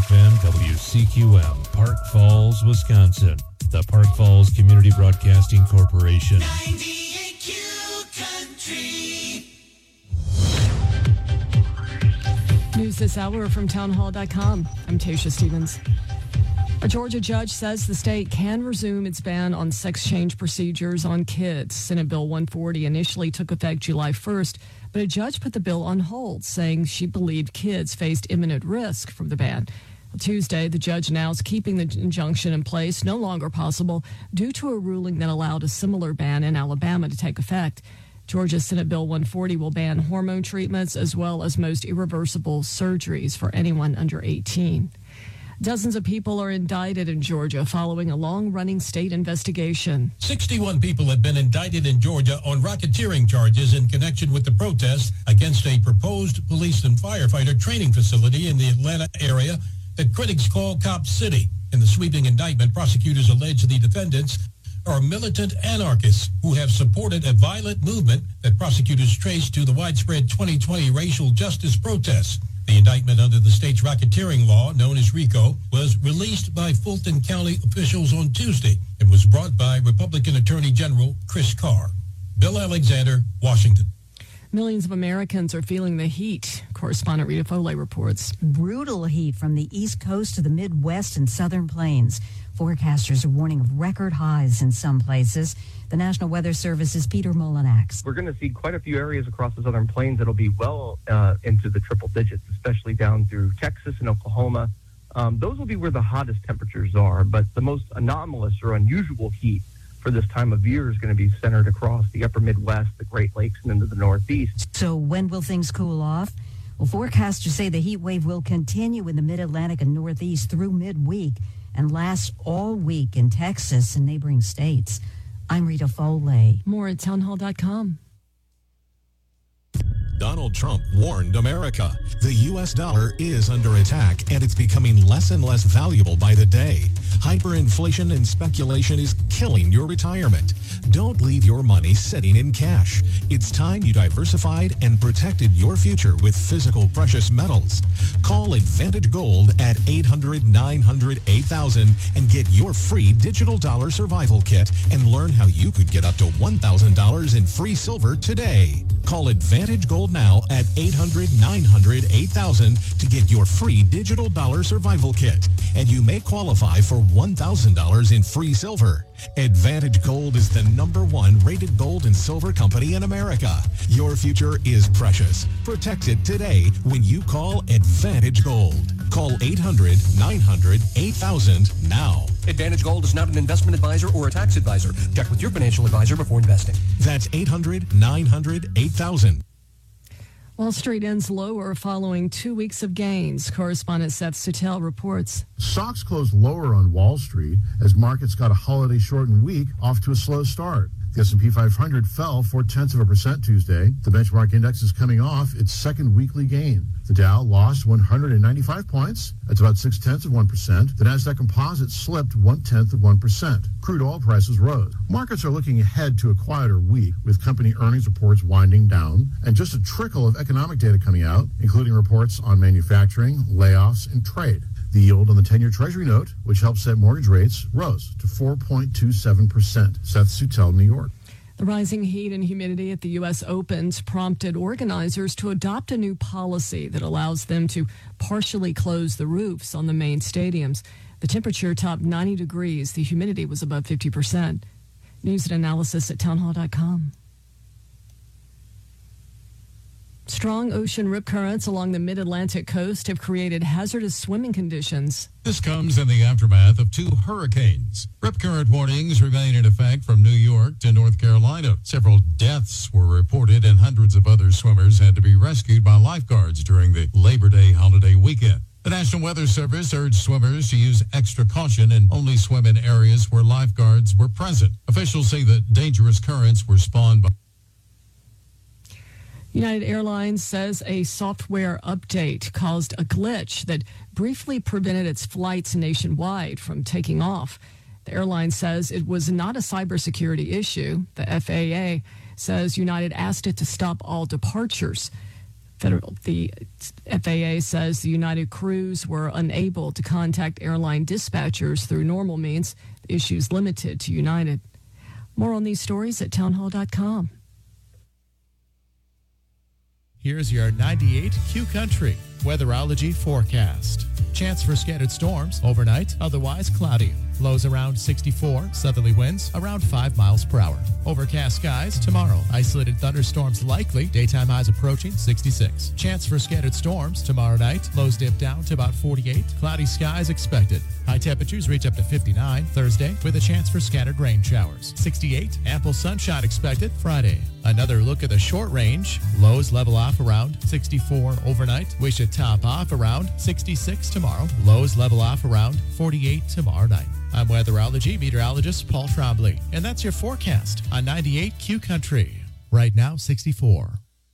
FM WCQM, Park Falls, Wisconsin. The Park Falls Community Broadcasting Corporation. 98Q Country. News this hour from townhall.com. I'm Tasha Stevens. A Georgia judge says the state can resume its ban on sex change procedures on kids. Senate Bill 140 initially took effect July 1st, but a judge put the bill on hold, saying she believed kids faced imminent risk from the ban. Tuesday, the judge announced keeping the injunction in place no longer possible due to a ruling that allowed a similar ban in Alabama to take effect. Georgia Senate Bill 140 will ban hormone treatments as well as most irreversible surgeries for anyone under 18. Dozens of people are indicted in Georgia following a long-running state investigation. 61 people have been indicted in Georgia on racketeering charges in connection with the protests against a proposed police and firefighter training facility in the Atlanta area that critics call Cop City. In the sweeping indictment, prosecutors allege the defendants are militant anarchists who have supported a violent movement that prosecutors trace to the widespread 2020 racial justice protests. The indictment under the state's racketeering law, known as RICO, was released by Fulton County officials on Tuesday. It was brought by Republican Attorney General Chris Carr. Bill Alexander, Washington. Millions of Americans are feeling the heat. Correspondent Rita Foley reports. Brutal heat from the East Coast to the Midwest and Southern Plains. Forecasters are warning of record highs in some places. The National Weather Service's Peter Molinax. We're going to see quite a few areas across the Southern Plains that'll be well into the triple digits, especially down through Texas and Oklahoma. Those will be where the hottest temperatures are, but the most anomalous or unusual heat for this time of year is going to be centered across the upper Midwest, the Great Lakes, and into the Northeast. So when will things cool off? Well, forecasters say the heat wave will continue in the Mid-Atlantic and Northeast through midweek and last all week in Texas and neighboring states. I'm Rita Foley. More at townhall.com. Donald Trump warned America. The U.S. dollar is under attack, and it's becoming less and less valuable by the day. Hyperinflation and speculation is killing your retirement. Don't leave your money sitting in cash. It's time you diversified and protected your future with physical precious metals. Call Advantage Gold at 800-900-8000 and get your free digital dollar survival kit and learn how you could get up to $1,000 in free silver today. Call Advantage Gold now at 800-900-8000 to get your free digital dollar survival kit, and you may qualify for $1,000 in free silver. Advantage Gold is the #1 rated gold and silver company in America. Your future is precious. Protect it today when you call Advantage Gold. Call 800-900-8000 now. Advantage Gold is not an investment advisor or a tax advisor. Check with your financial advisor before investing. That's 800-900-8000. Wall Street ends lower following 2 weeks of gains. Correspondent Seth Sutel reports. Stocks closed lower on Wall Street as markets got a holiday-shortened week off to a slow start. The S&P 500 fell 0.4% Tuesday. The benchmark index is coming off its second weekly gain. The Dow lost 195 points. That's about 0.6%. The Nasdaq Composite slipped 0.1%. Crude oil prices rose. Markets are looking ahead to a quieter week with company earnings reports winding down and just a trickle of economic data coming out, including reports on manufacturing, layoffs, and trade. The yield on the 10-year Treasury note, which helps set mortgage rates, rose to 4.27%. Seth Sutel, New York. The rising heat and humidity at the U.S. Opens prompted organizers to adopt a new policy that allows them to partially close the roofs on the main stadiums. The temperature topped 90 degrees. The humidity was above 50%. News and analysis at townhall.com. Strong ocean rip currents along the mid-Atlantic coast have created hazardous swimming conditions. This comes in the aftermath of 2 hurricanes. Rip current warnings remain in effect from New York to North Carolina. Several deaths were reported and hundreds of other swimmers had to be rescued by lifeguards during the Labor Day holiday weekend. The National Weather Service urged swimmers to use extra caution and only swim in areas where lifeguards were present. Officials say that dangerous currents were spawned by United Airlines says a software update caused a glitch that briefly prevented its flights nationwide from taking off. The airline says it was not a cybersecurity issue. The FAA says United asked it to stop all departures. The FAA says the United crews were unable to contact airline dispatchers through normal means. The issue is limited to United. More on these stories at townhall.com. Here's your 98 Q Country weatherology forecast. Chance for scattered storms overnight, otherwise cloudy. Lows around 64, southerly winds around 5 miles per hour. Overcast skies tomorrow. Isolated thunderstorms likely. Daytime highs approaching 66. Chance for scattered storms tomorrow night. Lows dip down to about 48. Cloudy skies expected. High temperatures reach up to 59 Thursday with a chance for scattered rain showers. 68. Ample sunshine expected Friday. Another look at the short range. Lows level off around 64 overnight. We should top off around 66 tomorrow. Lows level off around 48 tomorrow night. I'm weatherology meteorologist Paul Trombley, and that's your forecast on 98 Q Country. Right now, 64.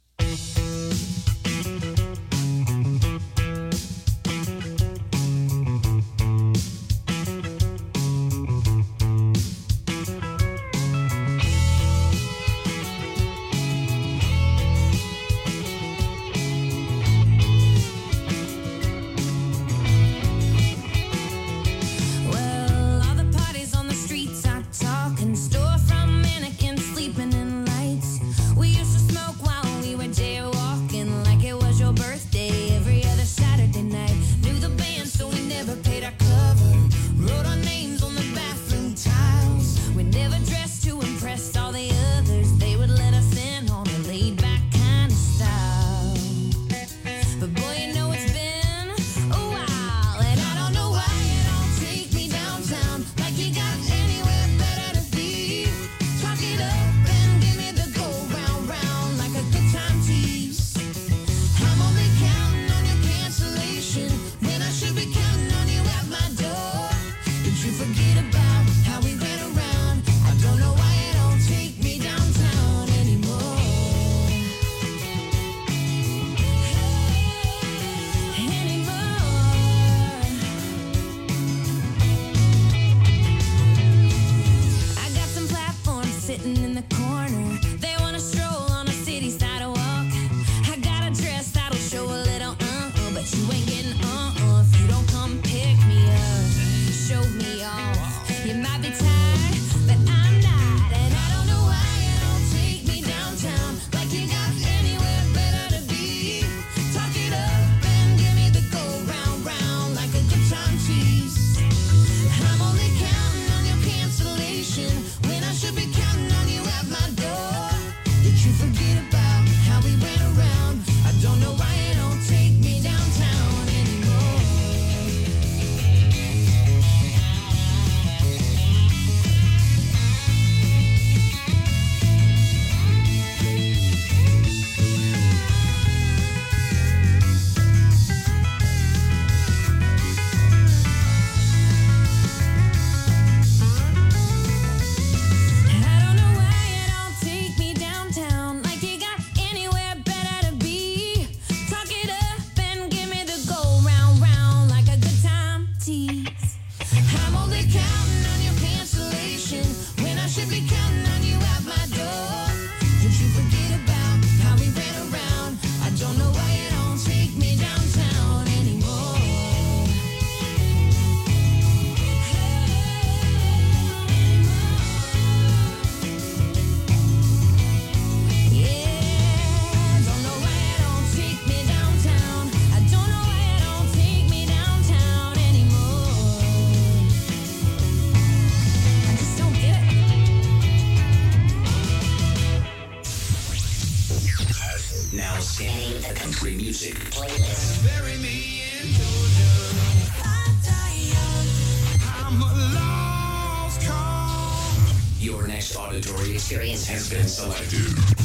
Experience has been selected.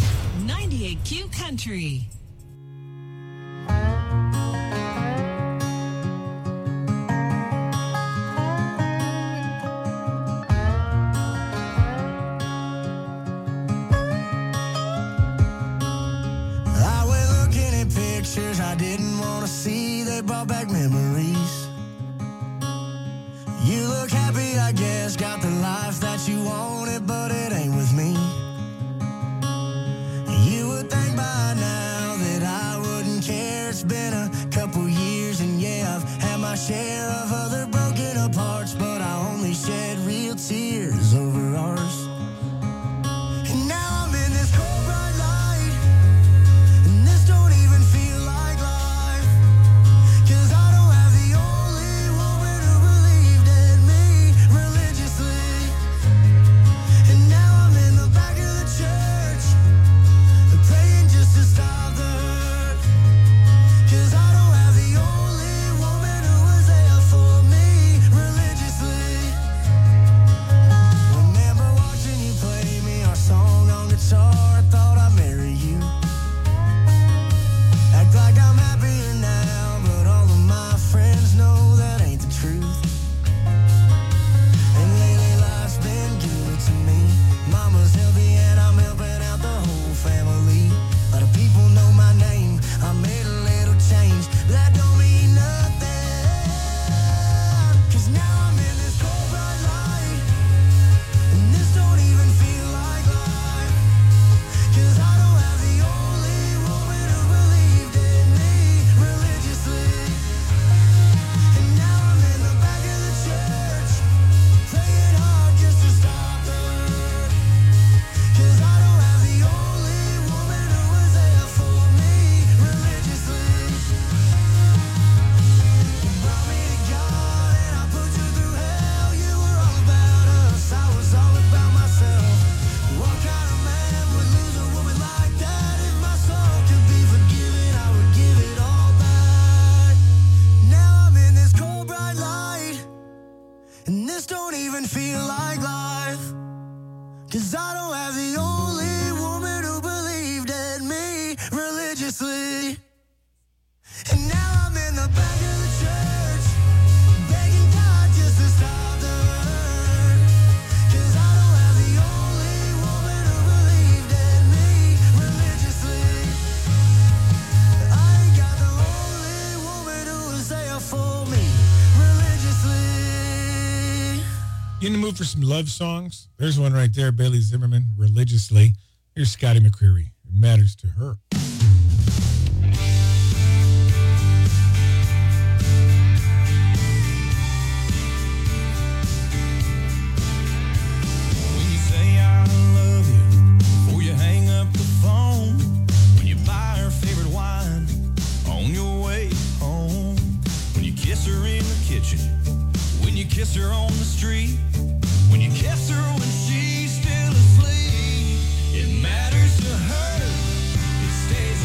98 Q Country. I went looking at pictures I didn't want to see. They brought back memories. You look happy, I guess. Got the life that you wanted, but it ain't with me. You would think by now shed real tears over ours. And now I'm in this cold bright light, and this don't even feel like life. 'Cause I don't have the only woman who believed in me religiously. And now I'm in the back of the church, praying just to stop the hurt. 'Cause I don't have the only woman who was there for me religiously. Remember watching you play me our song on guitar. I thought I'd marry you. Act like I'm happier now, but all of my friends know that ain't the truth. And lately life's been good to me. Mama's healthy and I'm helping out the whole family. A lot of people know my name. I made a little change, but that don't mean nothing. 'Cause now I'm in this cold bright light, and this don't even feel like life. 'Cause I don't have the only woman who believed in me religiously. And now I'm in the back of the church, praying hard just to stop the hurt. 'Cause I don't have the only woman who was there for me religiously. You brought me to God and I put you through hell. You were all about us, I was all about myself. What kind of man would lose a woman like that? If my soul could be forgiven, I would give it all back. Now I'm in this cold bright light, and this don't even feel like life. 'Cause I don't have the only woman who believed in me religiously. And now I'm in the back of the church, begging God just to stop the hurt. 'Cause I don't have the only woman who believed in me religiously. I ain't got the only woman who was there for me religiously. You in the mood for some love songs? There's one right there, Bailey Zimmerman, Religiously. Here's Scotty McCreery, It Matters to Her. When you say I love you, before you hang up the phone, when you buy her favorite wine on your way home, when you kiss her in the kitchen, when you kiss her on the street, when you kiss her when she's still asleep, it matters to her, it stays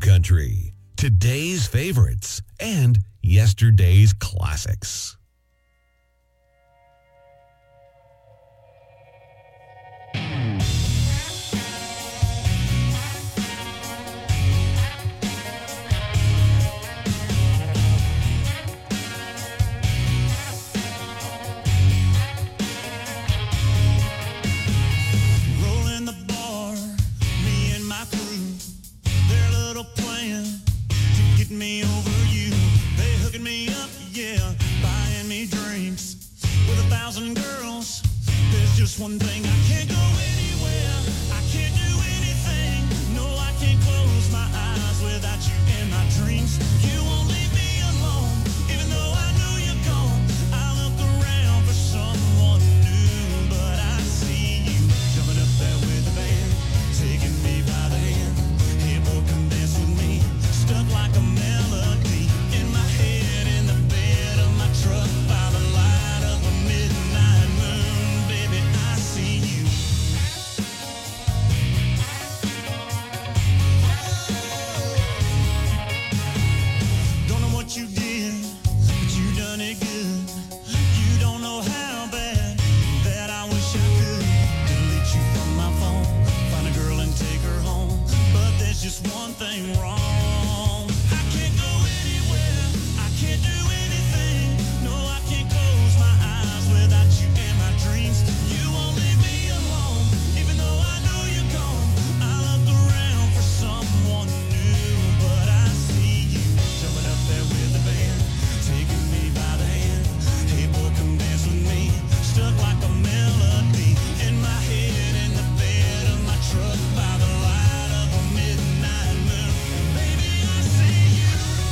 Country. Today's favorites and yesterday's classics. Rolling the bar, me and my crew, their little plan to get me over you. They hooking me up, yeah, buying me drinks with 1,000 girls. There's just one thing, I can't go anywhere, I can't do anything. No, I can't close my eyes without you in my dreams. You won't leave me alone, even though I know you're gone. I look around for someone new, but I see you jumping up there with the band, taking me by the hand. Hey boy, come dance with me, stuck like a melody in my head, in the bed of my truck, by the light of a midnight moon. Baby, I see you. Don't know what you did, but you done it good. You don't know how bad that I wish I could delete you from my phone, find a girl and take her home. But there's just one thing wrong. I can't go anywhere, I can't do anything. No, I can't close my eyes without you in my dreams. You won't leave me alone, even though I know you're gone. I look around for someone new, but I see you jumping up there with the band, taking me by the hand. Hey boy, come dance with me, stuck like a melody in my head, in the bed of my truck, by the light of a midnight moon. Baby, I see you.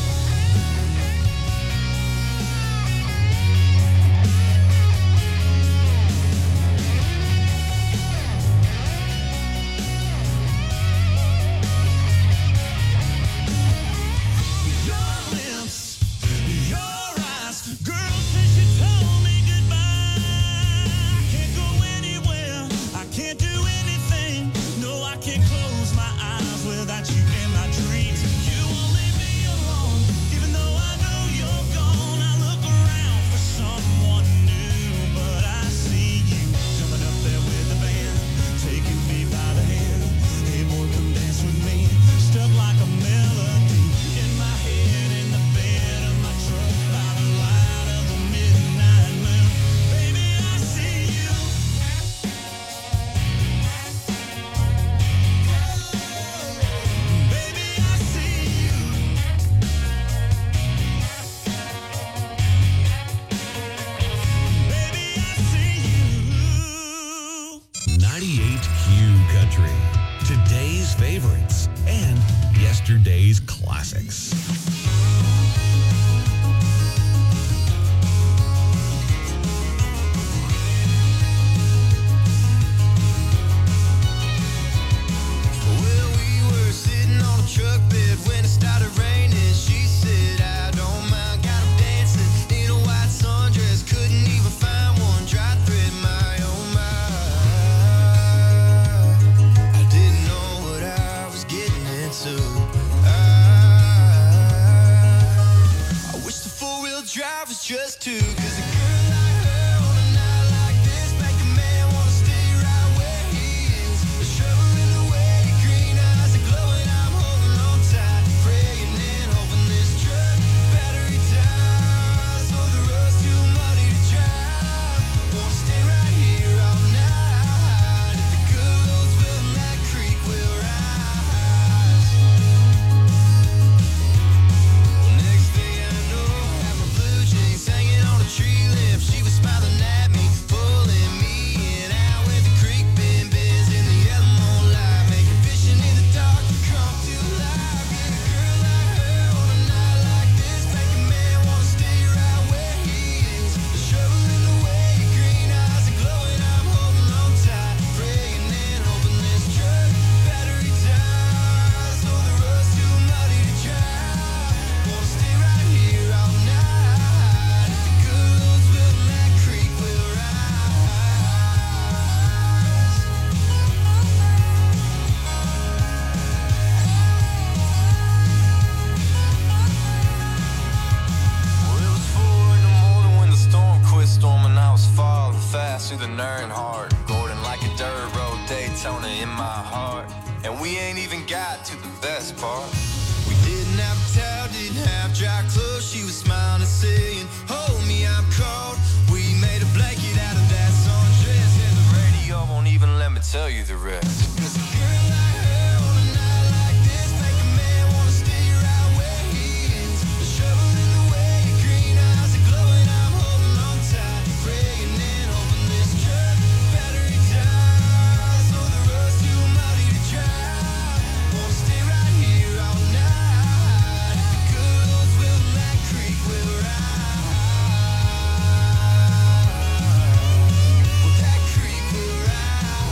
Your lips, your eyes, girl, since you told me goodbye, I can't go anywhere, I can't do anything. No, I can't close my eyes without you in my dreams. You won't leave me alone, even though I know you're gone. I look around for someone new, but I see you jumping up there with the band, taking me by the hand. Hey boy, come dance with me, stuck like a melody in my head, in the bed of my truck, by the light of a midnight moon. Baby, I see you. Baby, I see you. Baby, I see you. 98Q Country. Today's favorites and yesterday's classics. Well, we were sitting on a truck bed when it started raining. She said, I don't mind, got 'em dancing in a white sundress. Couldn't even find one dry thread, my oh my. I didn't know what I was getting into. Daytona in my heart. And we ain't even got to the best part. We didn't have a towel, didn't have dry clothes. She was smiling and saying, hold me, I'm cold. We made a blanket out of that sundress, and the radio won't even let me tell you the rest. Cause a girl like her on a night like this make a man wanna stay right where he is. The shovel in the way, your green eyes are glowing. I'm holding on tight, praying and hoping this truck battery dies. So the road's too muddy to drive. Wanna stay right here all night. The good old Willamette Creek will rise. Well, that creek will rise.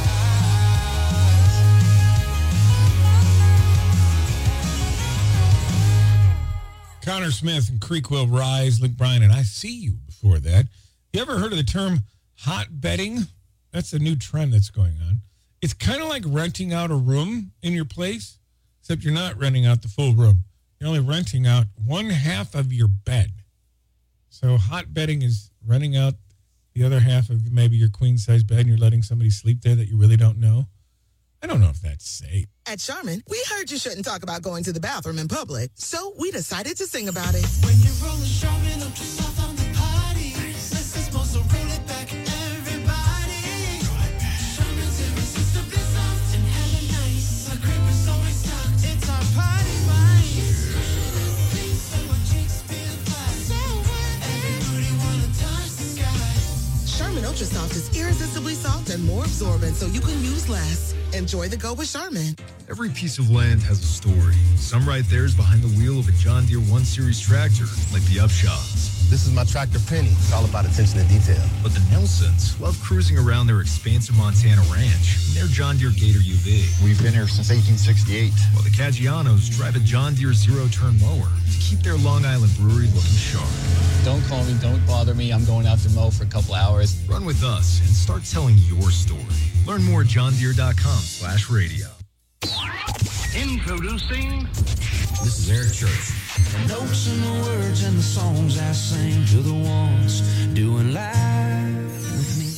Connor Smith and Creek Will Rise, Luke Bryan, and I See You before that. You ever heard of the term hot bedding? That's a new trend that's going on. It's kind of like renting out a room in your place, except you're not renting out the full room. You're only renting out one half of your bed. So hot bedding is renting out the other half of maybe your queen-size bed and you're letting somebody sleep there that you really don't know. I don't know if that's safe. At Charmin, we heard you shouldn't talk about going to the bathroom in public, so we decided to sing about it. When you're rolling Charmin up to soft on the party, this is supposed to roll it back, everybody. Charmin's irresistibly soft and hella nice. The crib is always stocked. It's our party wine. So our cheeks feel flat. So everybody wanna touch the sky. Charmin Ultra Soft is irresistibly soft and more absorbent, so you can use less. Enjoy the go with Charmin. Every piece of land has a story. Some right there is behind the wheel of a John Deere 1 Series tractor, like the Upshaws. This is my tractor, Penny. It's all about attention to detail. But the Nelsons love cruising around their expansive Montana ranch in their John Deere Gator UV. We've been here since 1868. While the Caggianos drive a John Deere zero-turn mower to keep their Long Island brewery looking sharp. Don't call me, don't bother me. I'm going out to mow for a couple hours. Run with us and start telling your story. Learn more at johndeere.com/radio. Introducing. This is Eric Church. The notes and the words and the songs I sing to the ones doing live with me.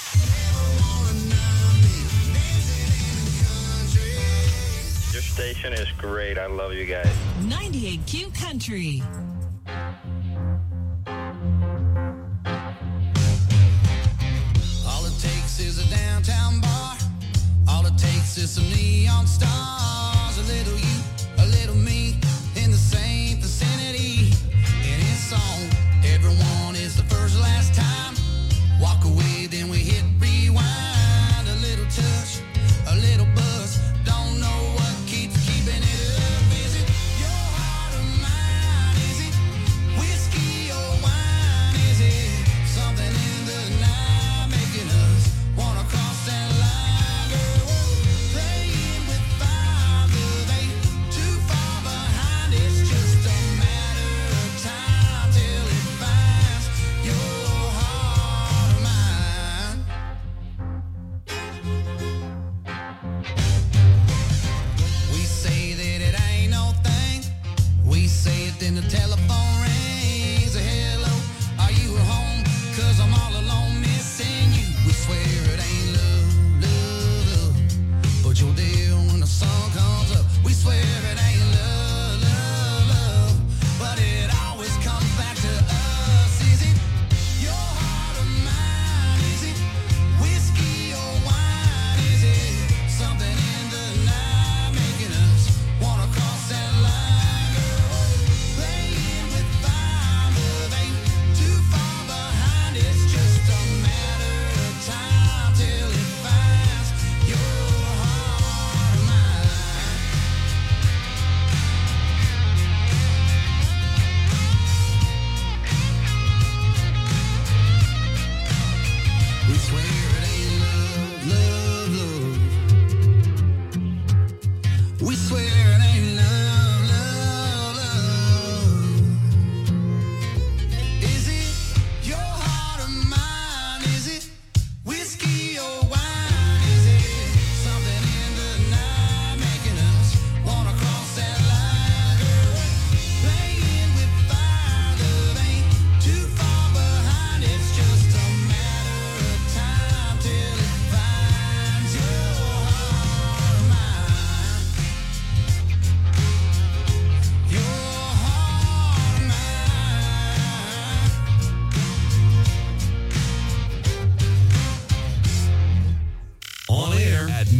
Your station is great. I love you guys. 98Q Country. All it takes is a downtown bar. All it takes is some neon stars. A little you, a little me, in the same vicinity. And it's on. Everyone is the first last time. Walk away, then we hit rewind. A little touch, a little buzz. Don't know what keeps keeping it up. Is it your heart or mine? Is it whiskey or wine? Is it something in the night making us wanna cross that line? Girl, praying with fire, they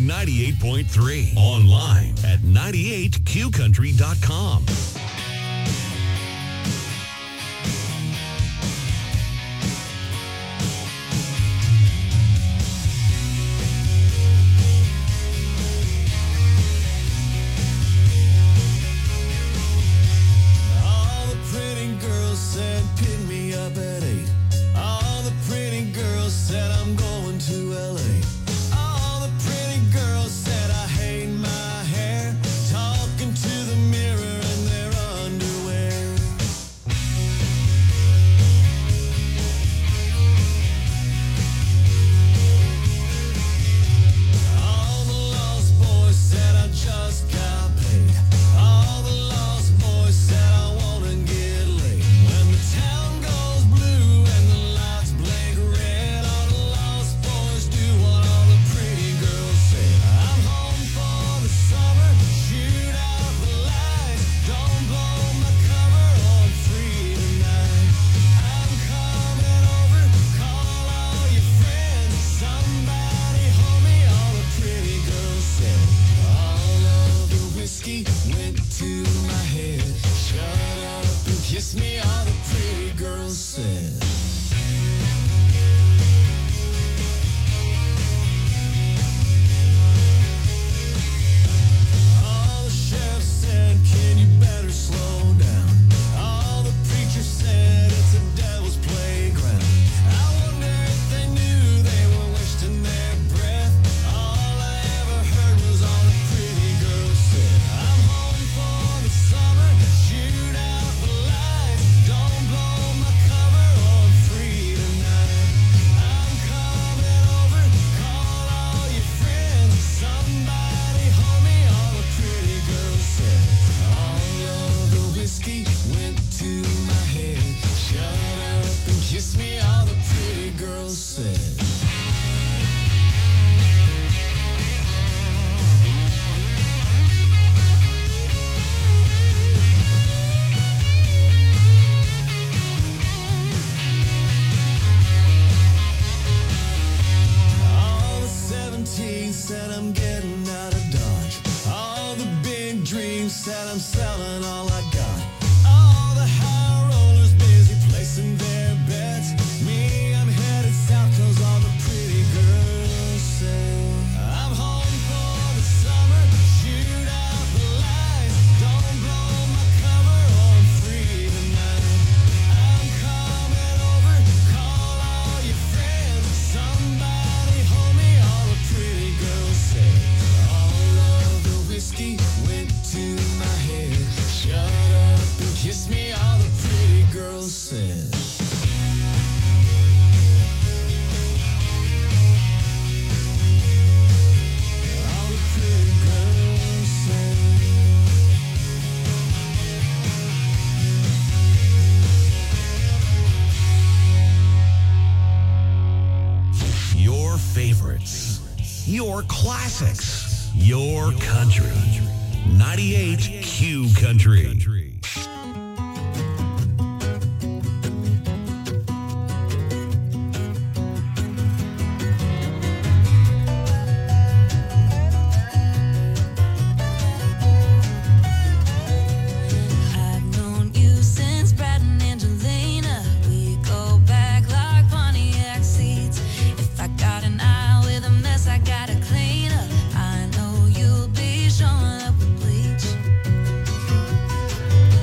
98.3. Online at 98qcountry.com. All the pretty girls said pick me up at 8. All the pretty girls said I'm going to LA. All the pretty girls said I hate my hair, talking to the mirror in their underwear. All the lost boys said I just got paid. All the lost boys said I wanna get laid. When the town goes blue and the lights blink red, all the lost boys do what all the pretty girls say. I'm home for the summer, shoot out the lights, don't blow my cover, I'm free tonight. I'm coming over, call all your friends, somebody hold me, all the pretty girls said. All of the whiskey went to my head, shut up and kiss me, all the pretty girls said. All the sheriff said, can you better slow down? All the preachers said, it's a devil's playground. I wonder if they knew they were wasting their breath. All I ever heard was all the pretty girls said. I'm home for the summer, shoot out the lights, don't blow my cover, I'm free tonight. I'm coming over, call all your friends, somebody hold me, all the pretty girls said. All of the whiskey went to my head, shut up and kiss me, all the pretty girls said. All the 17 said I'm getting out of Dodge. All the big dreams said I'm selling all I got. All the high rollers busy placing their bets. Me, I'm headed south 'cause all the pretty girls say. I'm home for the summer, shoot out the lights, don't blow my cover, I'm free tonight. I'm coming over, call all your friends, somebody hold me, all the pretty girls say. All of the whiskey went to my head, shut up and kiss me, all the pretty girls said. All the pretty girls said. Your favorites, your classics, your country. 98Q Country. I've known you since Brad and Angelina. We go back like Pontiac seats. If I got an eye with a mess, I gotta clean up. I know you'll be showing up with bleach.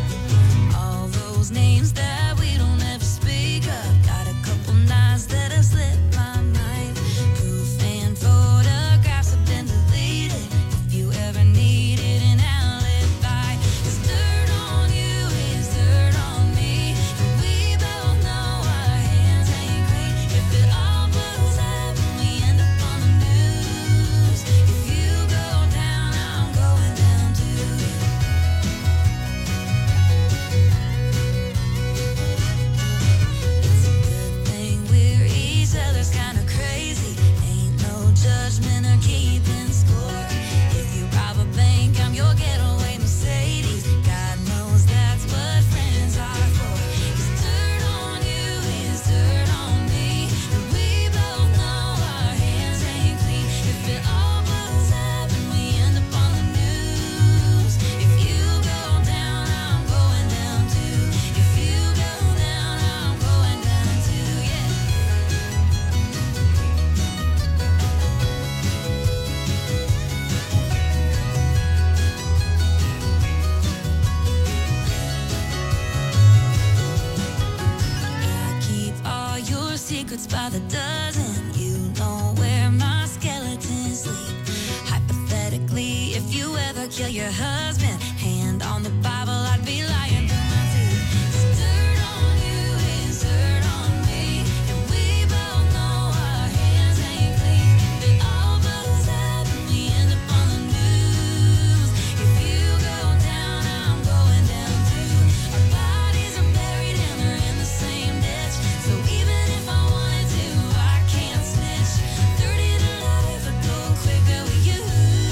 bullets by the dozen. You know where my skeletons sleep. Hypothetically, if you ever kill your husband, hand on the Bible, I'd be lying through my teeth. It's dirt on you, it's dirt on me, and we both know our hands ain't clean. If it all blows up and we end up on the news, if you go down, I'm going down too. Our bodies are buried and they're in the same ditch, so even if I wanted to, I can't snitch. 30 to life, I go quicker with you.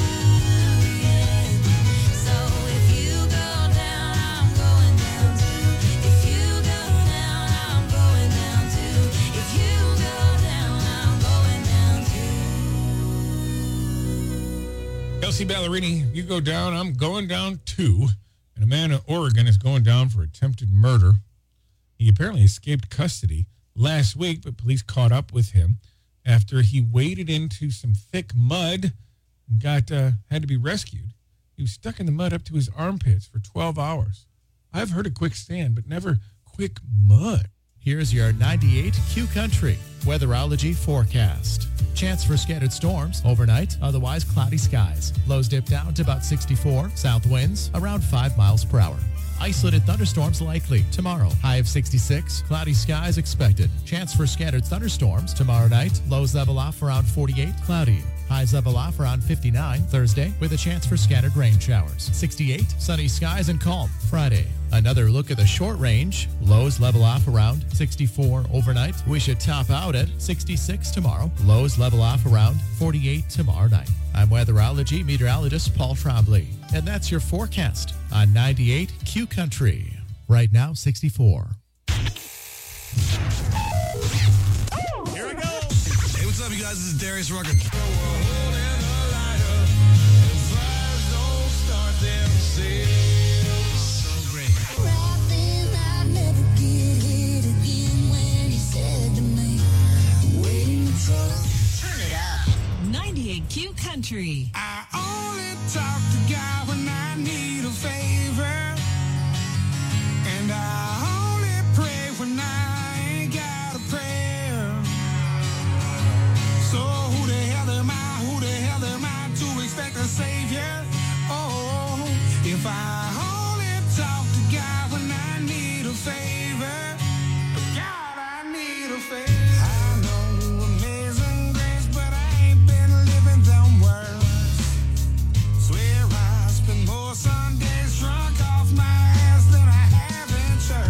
So if you go down, I'm going down too. If you go down, I'm going down too. If you go down, I'm going down too. Kelsey Ballerini, you go down, I'm going down too. And a man in Oregon is going down for attempted murder. He apparently escaped custody last week, but police caught up with him after he waded into some thick mud and had to be rescued. He was stuck in the mud up to his armpits for 12 hours. I've heard of quicksand, but never quick mud. Here's your 98 Q Country weatherology forecast. Chance for scattered storms overnight, otherwise cloudy skies. Lows dip down to about 64. South winds around 5 miles per hour. Isolated thunderstorms likely tomorrow. High of 66. Cloudy skies expected. Chance for scattered thunderstorms tomorrow night. Lows level off around 48. Cloudy. Highs level off around 59 Thursday with a chance for scattered rain showers. 68. Sunny skies and calm Friday. Another look at the short range. Lows level off around 64 overnight. We should top out at 66 tomorrow. Lows level off around 48 tomorrow night. I'm weatherology meteorologist Paul Trombley. And that's your forecast on 98 Q Country. Right now, 64. Here we go. Hey, what's up, you guys? This is Darius Rucker. So great. 98Q Country. I only talk to God when I need a favor, and I only pray when I ain't got a prayer. So who the hell am I to expect a savior? Oh, if I only talk to God when I need a favor, God, I need a favor. I know amazing grace, but I ain't been living them words. Swear I spend more Sundays drunk off my ass than I have in church.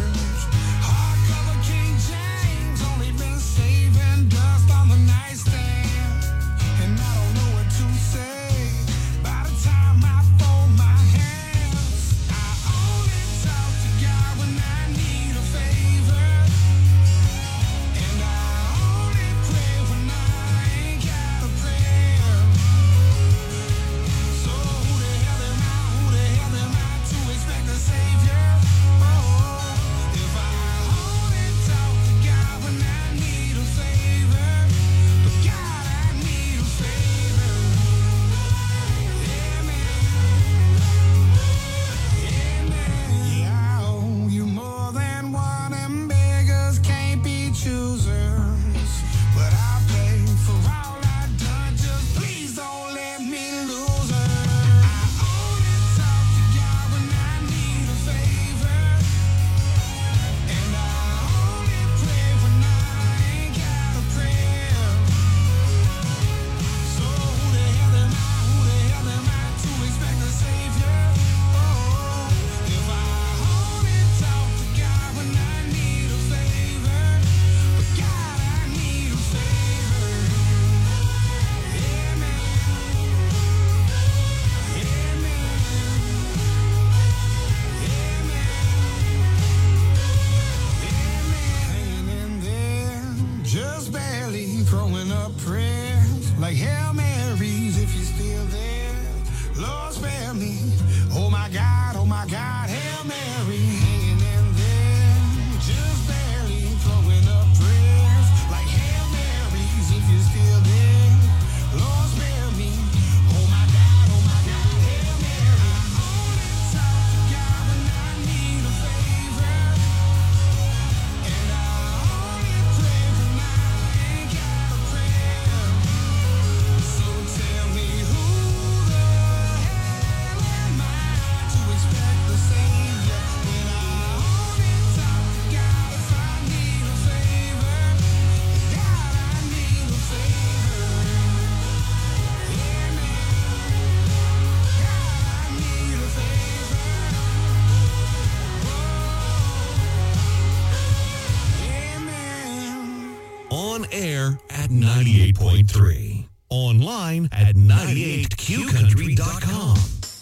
98.3. Online at 98qcountry.com.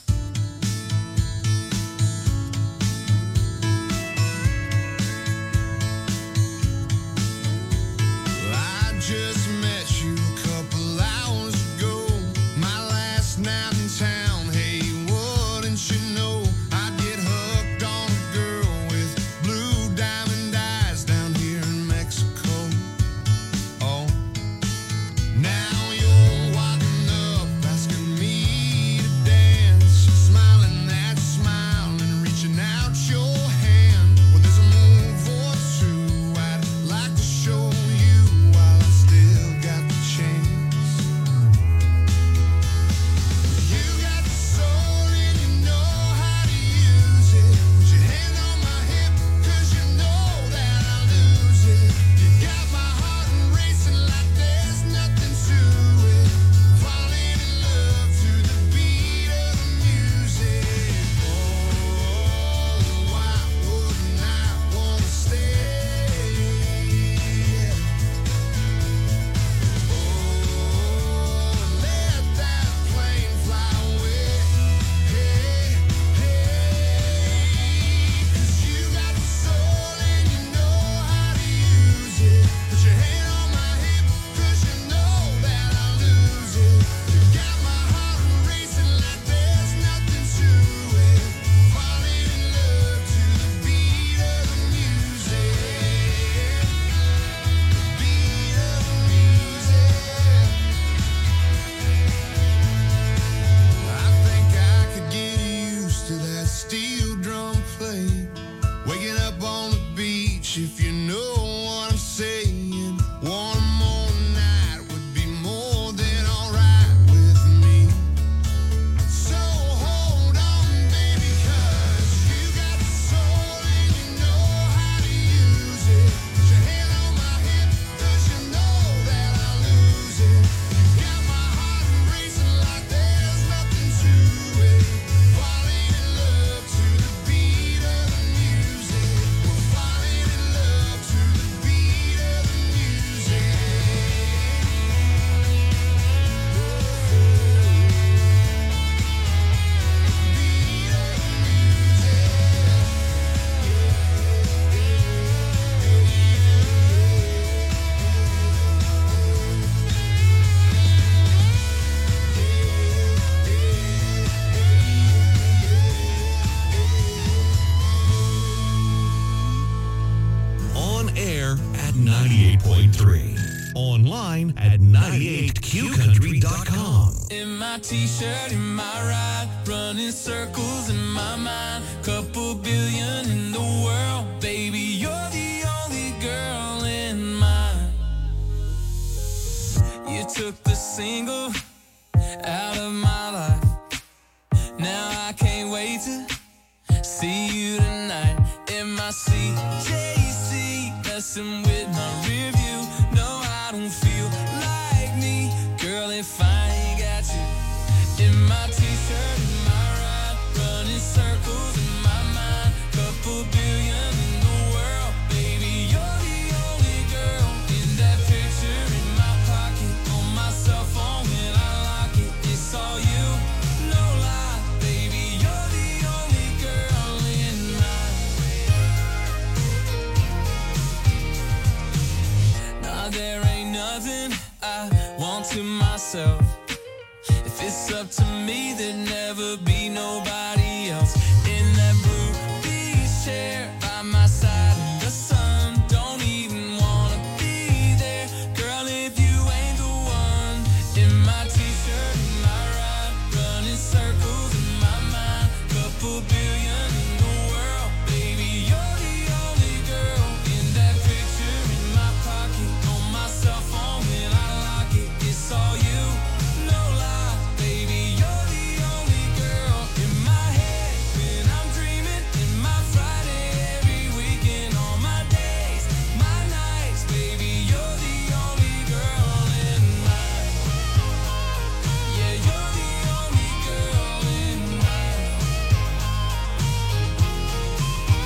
I just met you a couple hours ago. My last night in town. Hey, wouldn't you know I get hooked on a girl with blue diamond eyes down here in Mexico. Oh, now you're walking up asking me to dance, smiling that smile and reaching out your hand. Well, there's a move or two I'd like to show you while I still got the chance. You got the soul and you know how to use it. Put your hand on my hip 'cause you know that I'll lose it. You got my heart racing like there's nothing to it. Falling in love to the beat of the music. Oh, why wouldn't I wanna stay? Let that plane fly away. Hey, hey, 'cause you got the soul and you know how to use it. Put your hand on my hip 'cause you know that I'll lose it. You got my heart racing like there's nothing to it. Falling in love to the beat of the music. Beat of the music. I think I could get used to that steel drum play. Waking up on the beach, if you know what I'm saying. One more night would be more than alright with me. So hold on, baby, 'cause you got the soul and you know how to use it. Put your hand on my hip 'cause you know that I'll lose it. You got my heart racing like there's nothing to it. Falling in love to the beat of the music. We're falling in love to the beat of the music. On air at 98.3. Online at 98qcountry.com. In my t-shirt, in my ride, running circles in my mind. Couple billion in the world, baby, you're the only girl in mine. You took the single out of my life. Now I can't wait to see you tonight. In my CJC, messing with my rear view. No, I don't feel like me, girl, if I ain't got you. In my t-shirt, in my ride, running circles in my mind. Couple billion in the world, baby, you're the only girl. In that picture in my pocket, on my cell phone when I lock it, it's all you, no lie, baby, you're the only girl in mine. Now there ain't nothing I want to myself. If it's up to me, there'd never be nobody else. In that blue beach chair by my side in the sun, don't even wanna be there, girl, if you ain't the one. In my t-shirt, in my ride, running circles in my mind. Couple billion in the world, baby, you're the only girl. In that picture in my pocket, on my cell phone when I lock it, it's all you, no lie, baby, you're the only girl. In my head when I'm dreaming, in my Friday every weekend, all my days, my nights, baby, you're the only girl in mine. Yeah, you're the only girl in mine.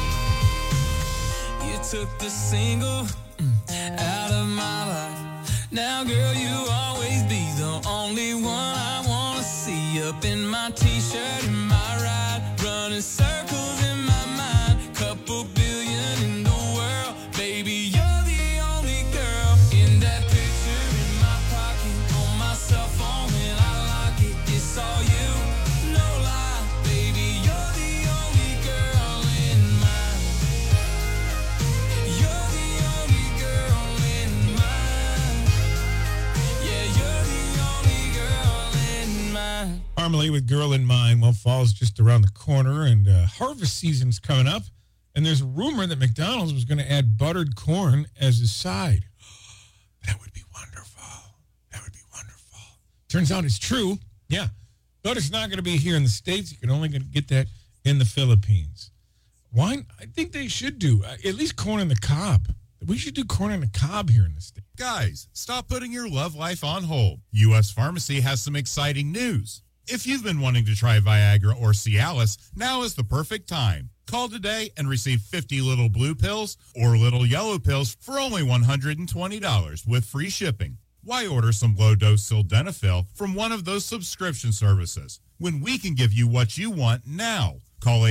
You took the single out of my life. Now, girl, you always be the only one I wanna see. Up in my t-shirt, in my ride, running circles in my mind. Couple billion in the world, baby, you're the only girl. In that picture in my pocket, on my cell phone when I lock it, it's all you, no lie, baby, you're the only girl in mine. You're the only girl in mine. Yeah, you're the only girl in mine. Harmony with Girl in Mind. Well, fall's just around the corner, and harvest season's coming up. And there's a rumor that McDonald's was going to add buttered corn as a side. That would be wonderful. That would be wonderful. Turns out it's true. Yeah. But it's not going to be here in the States. You can only get that in the Philippines. Why? I think they should do at least corn on the cob. We should do corn on the cob here in the States. Guys, stop putting your love life on hold. U.S. Pharmacy has some exciting news. If you've been wanting to try Viagra or Cialis, now is the perfect time. Call today and receive 50 little blue pills or little yellow pills for only $120 with free shipping. Why order some low-dose sildenafil from one of those subscription services when we can give you what you want now? Call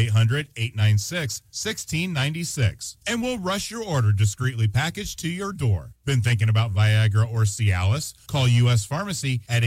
800-896-1696 and we'll rush your order discreetly packaged to your door. Been thinking about Viagra or Cialis? Call U.S. Pharmacy at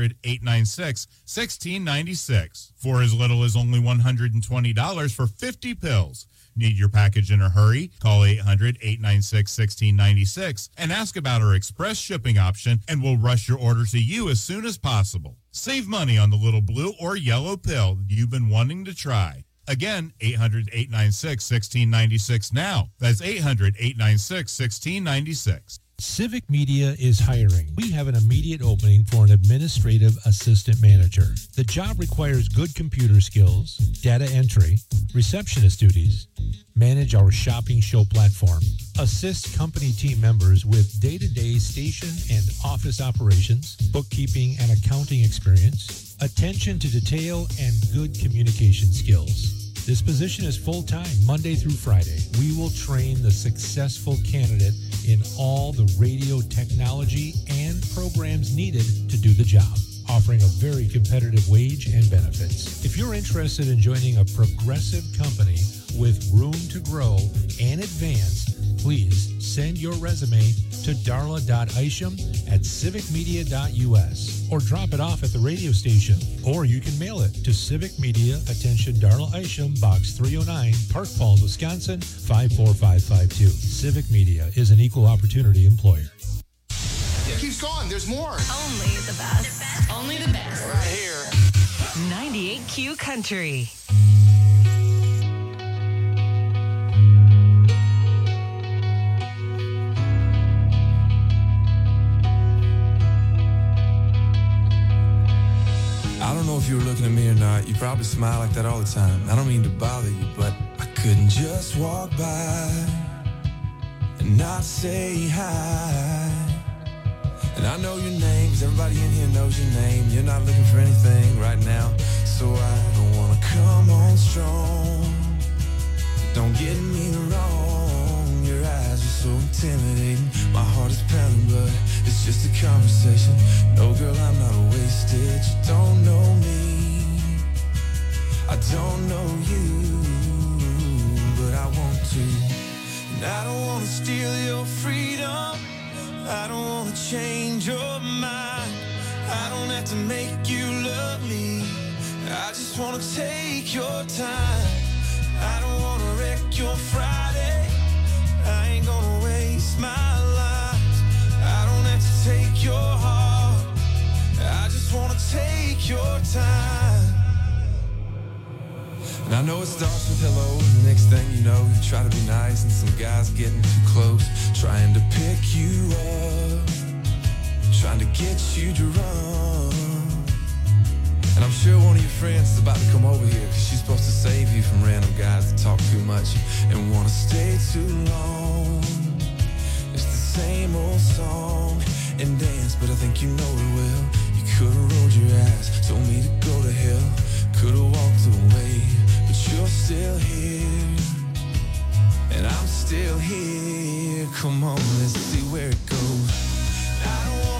800-896-1696 for as little as only $120 for 50 pills. Need your package in a hurry? Call 800-896-1696 and ask about our express shipping option, and we'll rush your order to you as soon as possible. Save money on the little blue or yellow pill you've been wanting to try. Again, 800-896-1696 now. That's 800-896-1696. Civic Media is hiring. We have an immediate opening for an administrative assistant manager. The job requires good computer skills, data entry, receptionist duties, manage our shopping show platform, assist company team members with day-to-day station and office operations, bookkeeping and accounting experience, attention to detail, and good communication skills. This position is full-time, Monday through Friday. We will train the successful candidate in all the radio technology and programs needed to do the job, offering a very competitive wage and benefits. If you're interested in joining a progressive company with room to grow and advance, please send your resume to darla.isham@civicmedia.us or drop it off at the radio station. Or you can mail it to Civic Media, attention Darla Isham, Box 309, Park Falls, Wisconsin, 54552. Civic Media is an equal opportunity employer. It keeps going. There's more. Only the best. Only the best. Right here. 98Q Country. I don't know if you were looking at me or not. You probably smile like that all the time. I don't mean to bother you, but I couldn't just walk by and not say hi. And I know your name, 'cause everybody in here knows your name. You're not looking for anything right now, so I don't wanna come on strong. Don't get me wrong, your eyes are so intimidating. My heart is pounding, but it's just a conversation. No, girl, I'm not wasted. You don't know me, I don't know you, but I want to. And I don't wanna steal your freedom, I don't wanna change your mind. I don't have to make you love me, I just wanna take your time. I don't wanna wreck your Friday, I ain't gonna waste my life. I don't have to take your heart, I just wanna take your time. And I know it starts with hello, and the next thing you know, you try to be nice, and some guy's getting too close, trying to pick you up, trying to get you to run. And I'm sure one of your friends is about to come over here, 'cause she's supposed to save you from random guys that talk too much and want to stay too long. It's the same old song and dance, but I think you know it well. You could have rolled your eyes, told me to go to hell, could have walked away, but you're still here, and I'm still here. Come on, let's see where it goes. I don't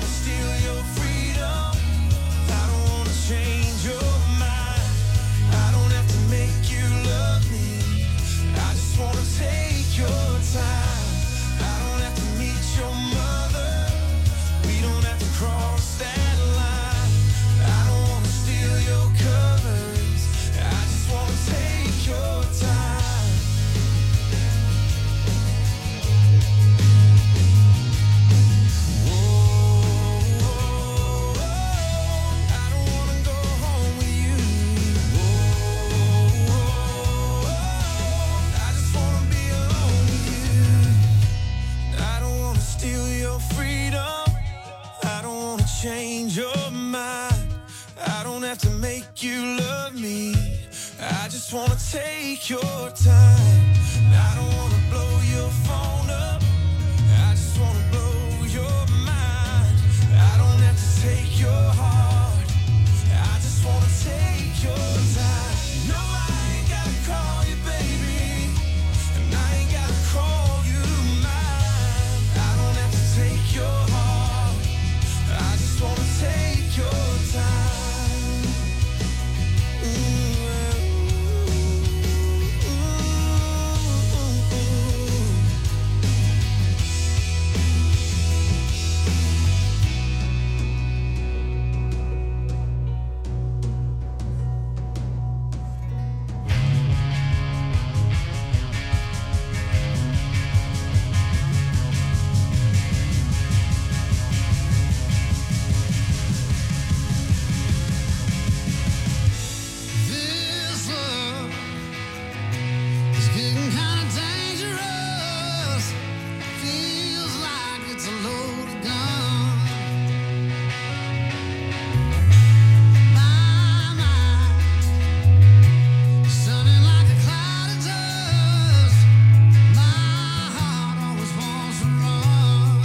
you love me. I just wanna take your time. I don't wanna blow your phone up. I just wanna blow your mind. I don't have to take your heart. I just wanna take your time. No, I ain't gotta call you baby, and I ain't gotta call you mine. I don't have to take your heart. I just wanna take your time. This love is getting kind of dangerous. Feels like it's a loaded gun. My mind sunning like a cloud of dust. My heart always wants to run.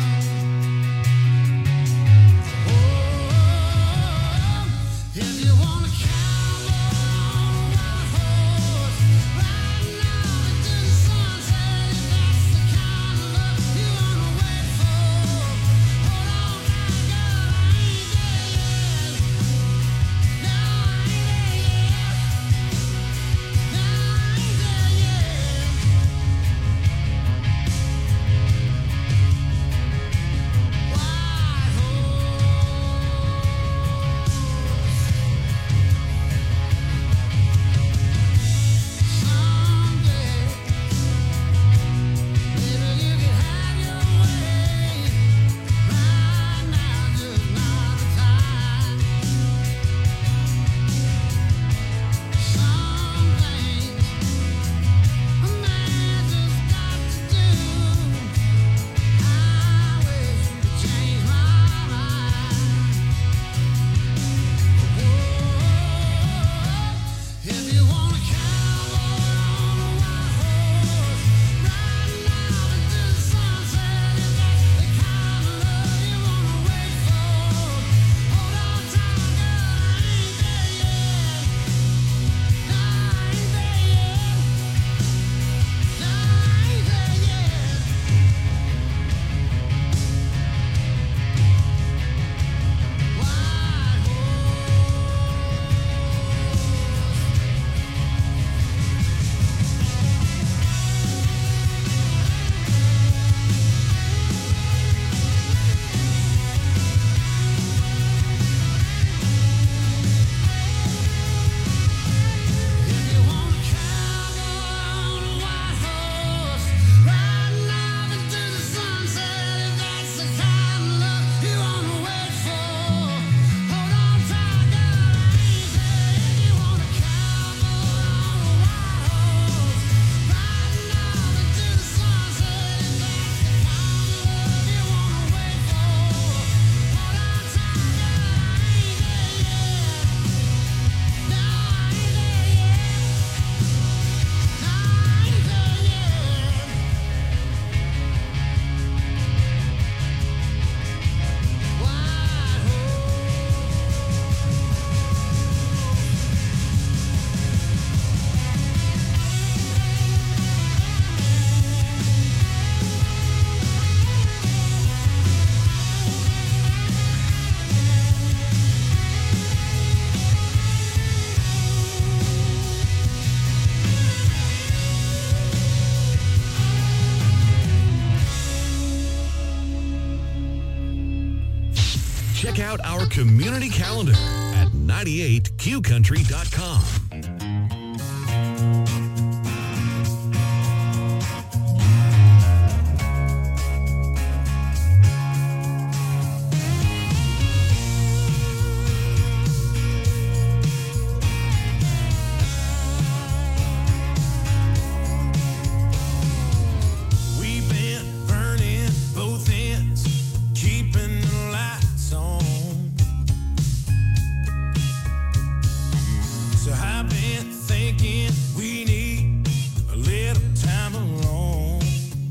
Oh, if you wanna cowboy on a white horse, ride now into the sunset, if that's the kind of love you wanna wait for. Hold on tight, girl, I ain't there yet. No, I ain't there yet. No, I ain't there yet. White someday, maybe you can have your way. Right now, just not the time. Some things a man just got to do. I wish you could change my mind. If you want a cowboy on a white horse, riding out into the sunset, if that's the kind of love you wanna wait for. Hold on tight, girl, I ain't there yet. No, I ain't there yet. No, I ain't there yet. White If you want a cowboy on a white horse, riding out into the sunset, if that's the kind of love you wanna wait for. Hold on tight, girl, I ain't there. If you want a cowboy on a white horse, riding out into the sunset, if that's the kind of love you wanna wait for. Hold on tight, girl, I ain't there yet. No, I ain't there yet. No, I ain't there yet. White Check out our community calendar at 98qcountry.com. We've been burning both ends, keeping the lights on. So I've been thinking we need a little time alone.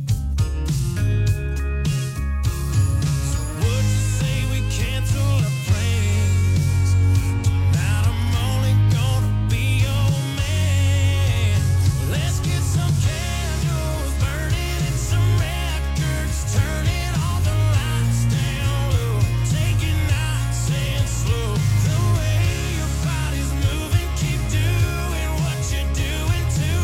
So would you say we cancel our plans? Tonight I'm only gonna be your man. Let's get some candles burning and some records, turning all the lights down low, take it nice and slow. The way your body's moving, keep doing what you're doing too.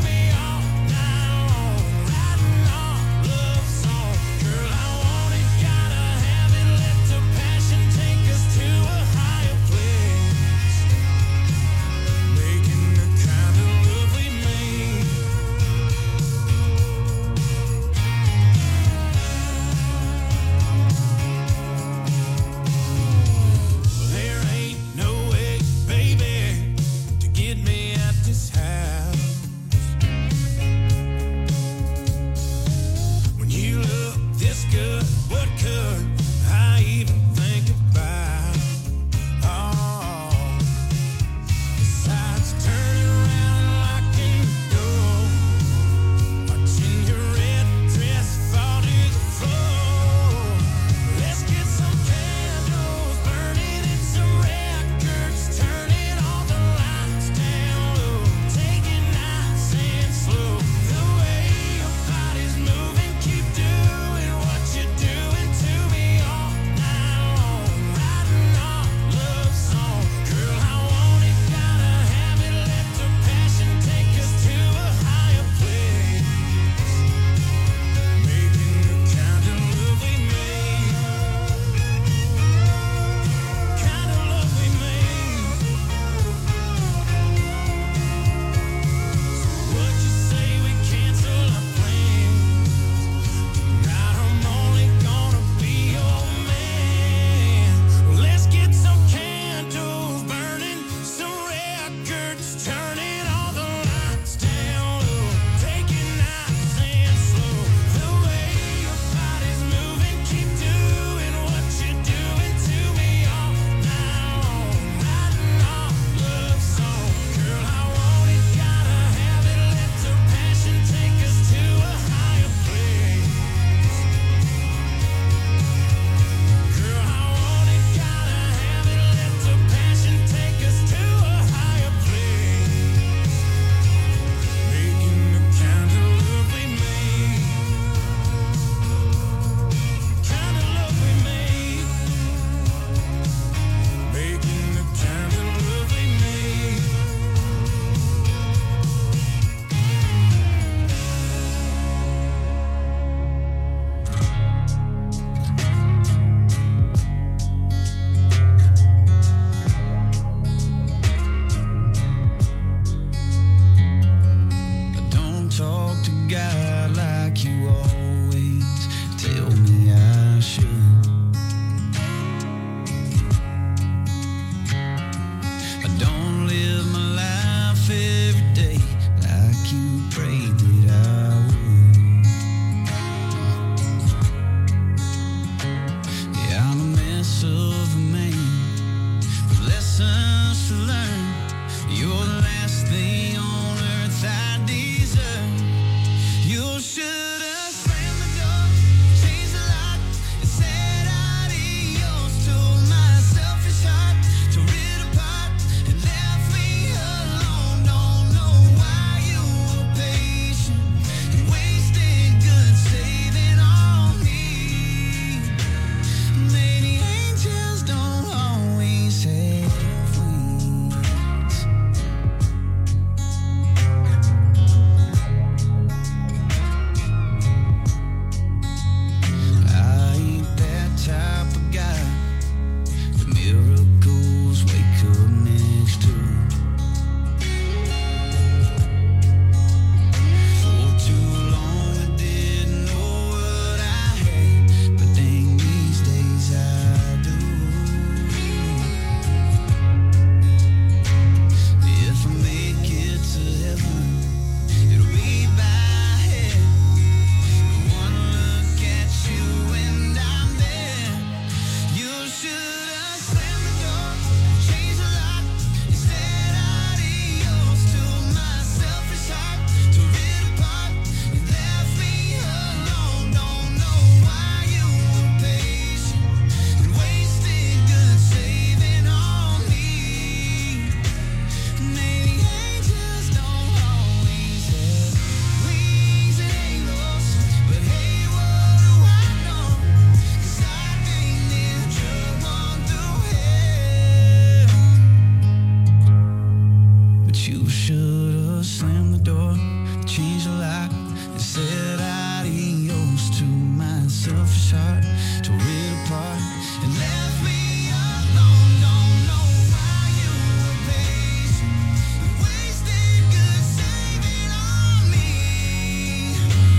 should've slammed the door, changed the lock, and said adios to my selfish heart. Tore it apart and left me alone. Don't know why you were patient and wasted good saving on me.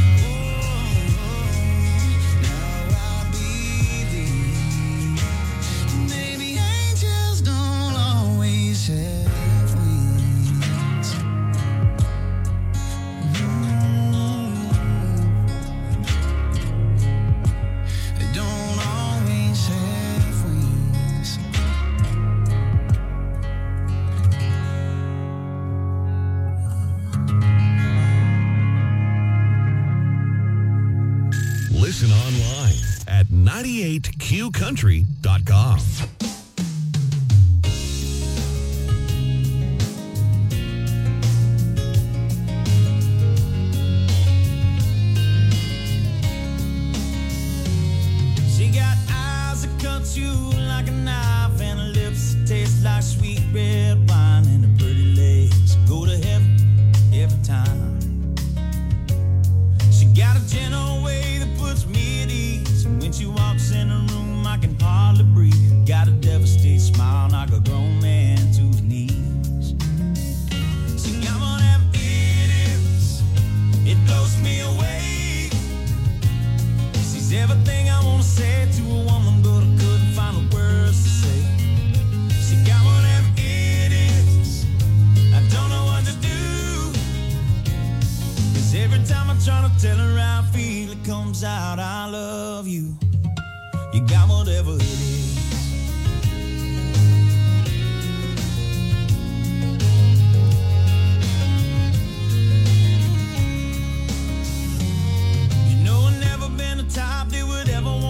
Now I believe maybe angels don't always have wings. They don't always have wings. Listen online at 98qcountry.com. She got eyes that cut you like a knife and her lips that taste like sweet red wine and her pretty legs go to heaven every time. She got a gentle way that puts me at ease, and when she walks in the room I can hardly breathe. Got a devastated smile, knock a grown man to his knees. See, I'm on that it is, it blows me away. She's everything I wanna say to a woman, but I couldn't find the words to say. She got whatever it is, I don't know what to do. 'Cause every time I try to tell her how I feel, it comes out, I love you. You got whatever it is.